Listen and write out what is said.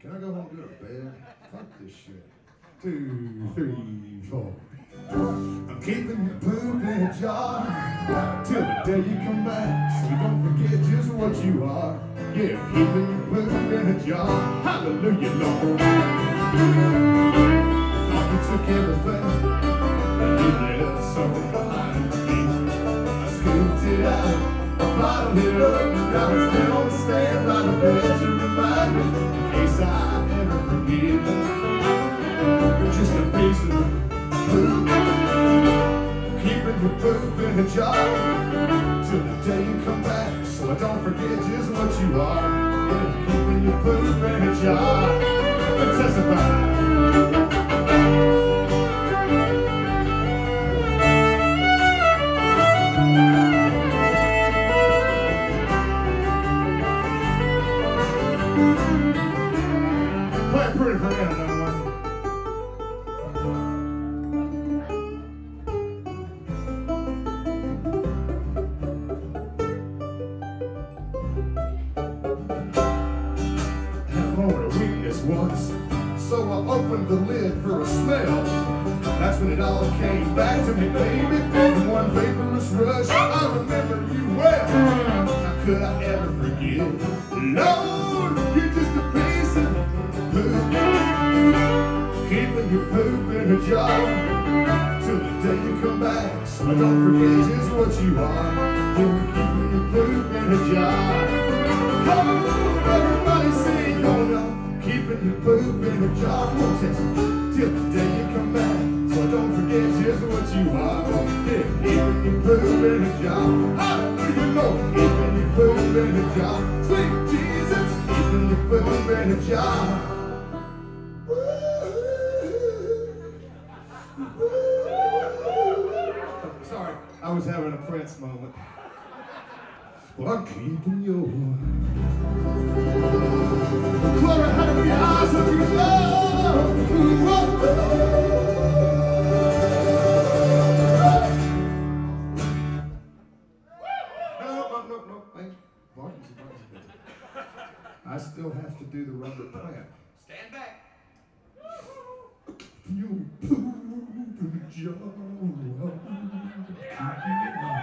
Can I go home and go to bed? Fuck this shit. 2, 3, 4. I'm keeping your poop in a jar till the day you come back, so don't forget just what you are. Yeah, keeping your poop in a jar. Hallelujah, Lord. Thought you took everything and you left something behind me. I scooped it out, bottled it up, now it's still on the stand by the bed to remind me in case I ever forget. Just a piece of poop, keeping your poop in a jar till the day you come back, so I don't forget just what you are. Yeah, keeping your poop in a jar. Testify. Play it pretty for me, another one. Once, so I opened the lid for a smell. That's when it all came back to me, baby. In one vaporous rush, I remember you well. How could I ever forget? Lord, you're just a piece of poop, keeping your poop in a jar till the day you come back, so I don't forget just what you are. You're keeping your poop in a jar. Oh, everybody sing, oh no. Keeping your poop in a jar, won't test till the day you come back, so I don't forget just what you are. Yeah, keeping your poop in a jar. Hallelujah, Lord, keeping your poop in a jar. Sweet Jesus, keeping your poop in a jar. Sorry, I was having a Prince moment. Well, I'm keeping yours. Glory, hallelujah, eyes of your love. No, wait. I still have to do the rubber plant. Stand back. You poop in the jar.